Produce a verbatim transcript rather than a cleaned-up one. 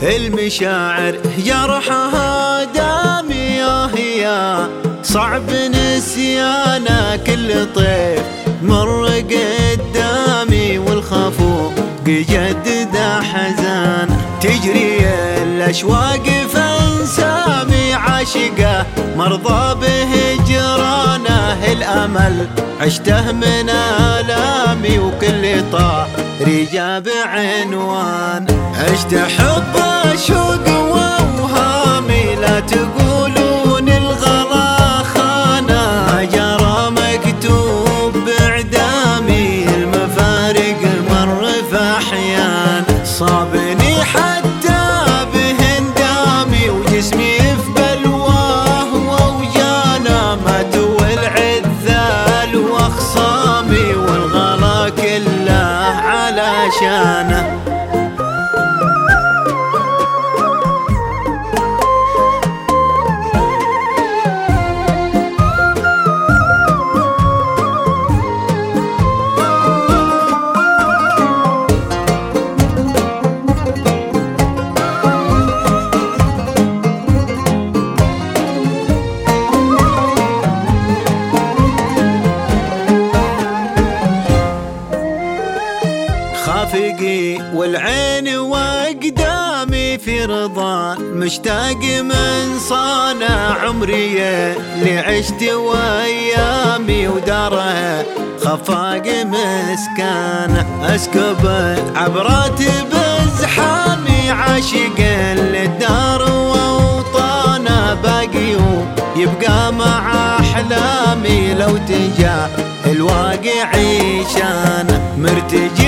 المشاعر جرحها دامي يا صعب نسيانا، كل طيف مر قدامي والخفوق يجدد حزان، تجري الأشواق فانسامي عاشقه مرضى بهجرانه، الأمل عشته من آلامي وكل طاري جاب عنوان، عشت حب شوق ووهامي لا تقولون الغلا خانا، جرى مكتوب باعدامي المفارق مر في احيان، صابني حتى بهندامي وجسمي في بلواه ووجانا، مات والعذال واخصامي والغلا كله علشانه. خافقي والعين وقدامي في رضا، مشتاق من صانع عمري اللي عشت وايامي وداره خفاق مسكانه، اسكب عبرات بزحامي عاشق للدار واوطانه، باقي يبقى مع احلامي لو تجاه الواقع عيشانه، مرتجي